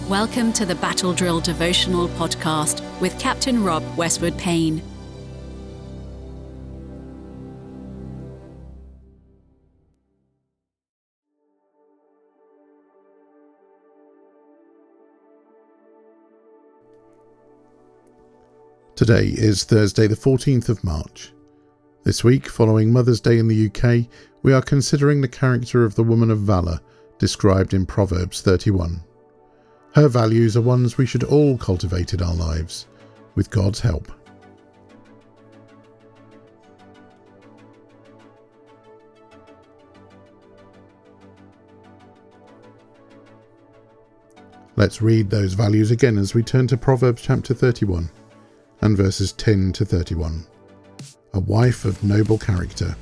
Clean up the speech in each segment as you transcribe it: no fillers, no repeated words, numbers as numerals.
Welcome to the Battle Drill Devotional Podcast with Captain Rob Westwood Payne. Today is Thursday the 14th of March. This week, following Mother's Day in the UK, we are considering the character of the woman of valour described in Proverbs 31. Her values are ones we should all cultivate in our lives, with God's help. Let's read those values again as we turn to Proverbs chapter 31 and verses 10 to 31. A wife of noble character.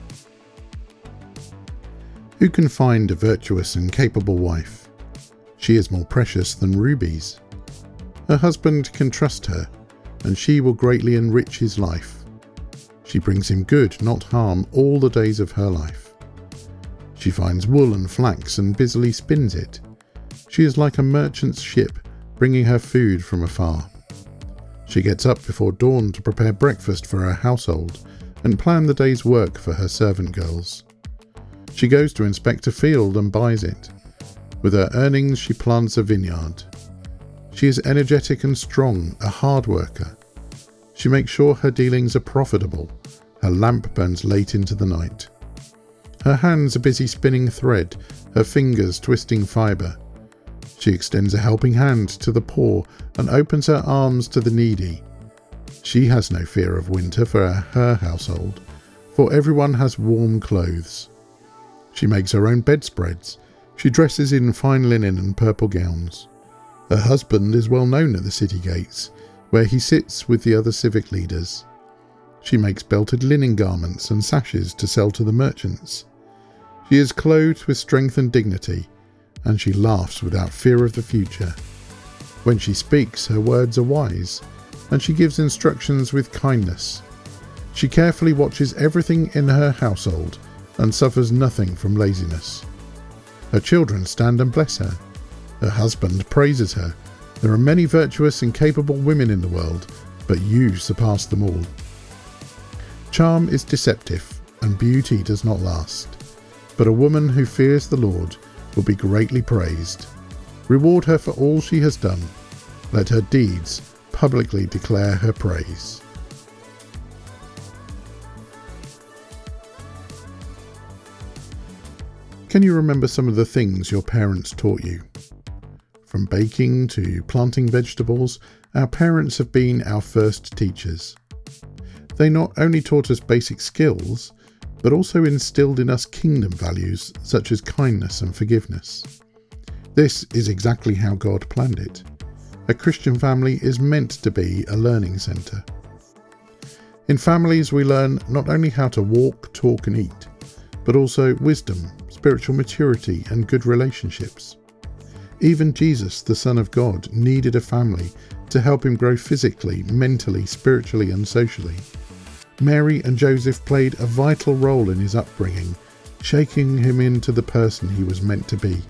Who can find a virtuous and capable wife? She is more precious than rubies. Her husband can trust her, and she will greatly enrich his life. She brings him good, not harm, all the days of her life. She finds wool and flax and busily spins it. She is like a merchant's ship, bringing her food from afar. She gets up before dawn to prepare breakfast for her household and plan the day's work for her servant girls. She goes to inspect a field and buys it. With her earnings she plants a vineyard. She is energetic and strong, a hard worker. She makes sure her dealings are profitable. Her lamp burns late into the night. Her hands are busy spinning thread, her fingers twisting fibre. She extends a helping hand to the poor and opens her arms to the needy. She has no fear of winter for her household, for everyone has warm clothes. She makes her own bedspreads. She dresses in fine linen and purple gowns. Her husband is well known at the city gates, where he sits with the other civic leaders. She makes belted linen garments and sashes to sell to the merchants. She is clothed with strength and dignity, and she laughs without fear of the future. When she speaks, her words are wise, and she gives instructions with kindness. She carefully watches everything in her household and suffers nothing from laziness. Her children stand and bless her. Her husband praises her. There are many virtuous and capable women in the world, but you surpass them all. Charm is deceptive, and beauty does not last. But a woman who fears the Lord will be greatly praised. Reward her for all she has done. Let her deeds publicly declare her praise. Can you remember some of the things your parents taught you? From baking to planting vegetables, our parents have been our first teachers. They not only taught us basic skills, but also instilled in us kingdom values such as kindness and forgiveness. This is exactly how God planned it. A Christian family is meant to be a learning centre. In families we learn not only how to walk, talk and eat, but also wisdom, spiritual maturity and good relationships. Even Jesus, the Son of God, needed a family to help him grow physically, mentally, spiritually and socially. Mary and Joseph played a vital role in his upbringing, shaping him into the person he was meant to be.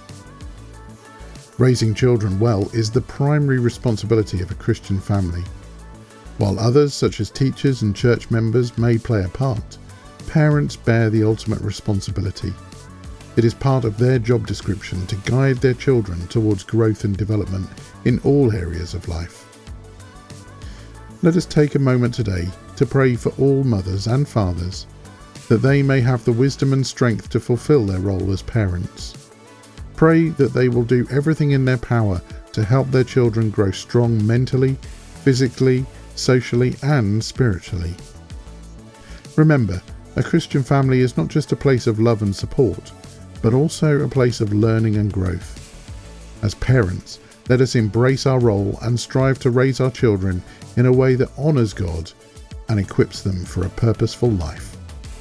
Raising children well is the primary responsibility of a Christian family. While others, such as teachers and church members, may play a part, parents bear the ultimate responsibility. It is part of their job description to guide their children towards growth and development in all areas of life. Let us take a moment today to pray for all mothers and fathers, that they may have the wisdom and strength to fulfill their role as parents. Pray that they will do everything in their power to help their children grow strong mentally, physically, socially and spiritually. Remember, a Christian family is not just a place of love and support, but also a place of learning and growth. As parents, let us embrace our role and strive to raise our children in a way that honours God and equips them for a purposeful life.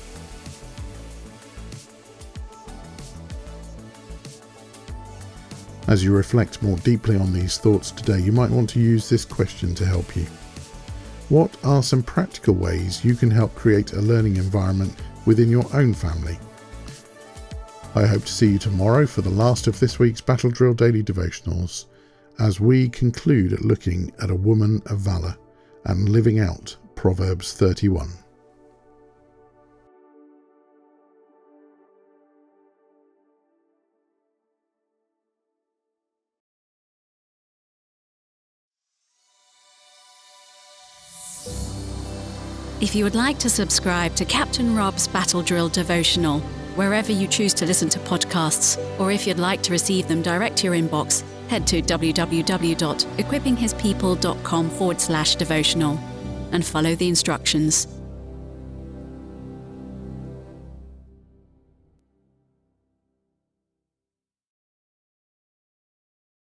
As you reflect more deeply on these thoughts today, you might want to use this question to help you. What are some practical ways you can help create a learning environment within your own family? I hope to see you tomorrow for the last of this week's Battle Drill Daily Devotionals. as we conclude at looking at a woman of valour and living out Proverbs 31. If you would like to subscribe to Captain Rob's Battle Drill Devotional, wherever you choose to listen to podcasts, or if you'd like to receive them direct to your inbox, head to www.equippinghispeople.com/devotional and follow the instructions.